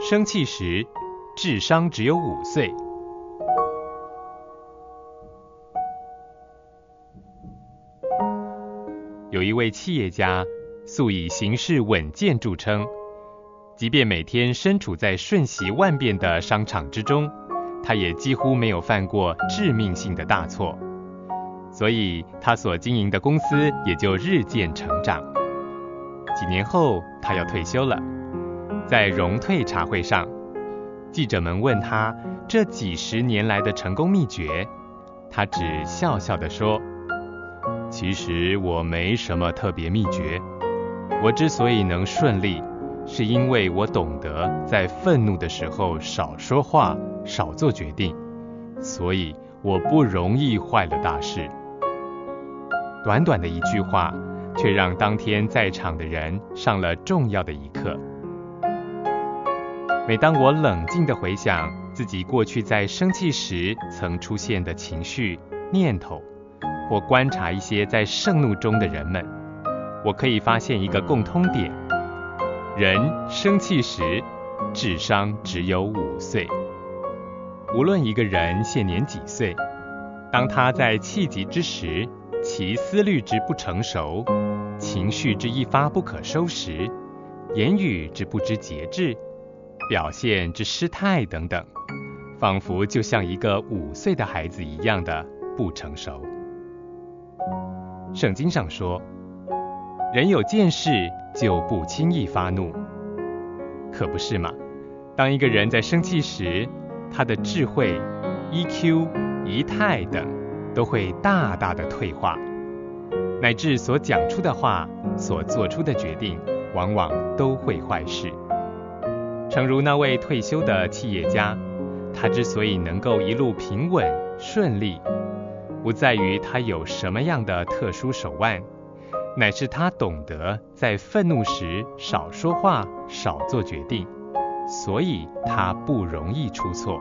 生气时智商只有5岁。有一位企业家素以行事稳健著称，即便每天身处在瞬息万变的商场之中，他也几乎没有犯过致命性的大错，所以他所经营的公司也就日渐成长。几年后，他要退休了。在荣退茶会上，记者们问他这几十年来的成功秘诀，他只笑笑地说：其实我没什么特别秘诀，我之所以能顺利，是因为我懂得在愤怒的时候少说话，少做决定，所以我不容易坏了大事。短短的一句话，却让当天在场的人上了重要的一课。每当我冷静地回想自己过去在生气时曾出现的情绪、念头，或观察一些在盛怒中的人们，我可以发现一个共通点：人生气时智商只有5岁。无论一个人现年几岁，当他在气急之时，其思虑之不成熟，情绪之一发不可收拾，言语之不知节制，表现之失态等等，仿佛就像一个5岁的孩子一样的不成熟。圣经上说，人有见识就不轻易发怒，可不是吗？当一个人在生气时，他的智慧、EQ、仪态等都会大大的退化，乃至所讲出的话、所做出的决定，往往都会坏事。诚如那位退休的企业家，他之所以能够一路平稳顺利，不在于他有什么样的特殊手腕，乃是他懂得在愤怒时少说话、少做决定，所以他不容易出错。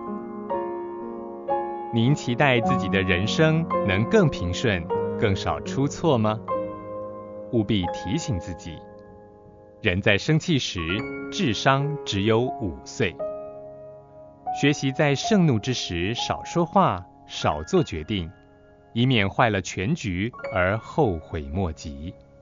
您期待自己的人生能更平顺、更少出错吗？务必提醒自己，人在生气时智商只有5岁。学习在盛怒之时少说话、少做决定，以免坏了全局而后悔莫及。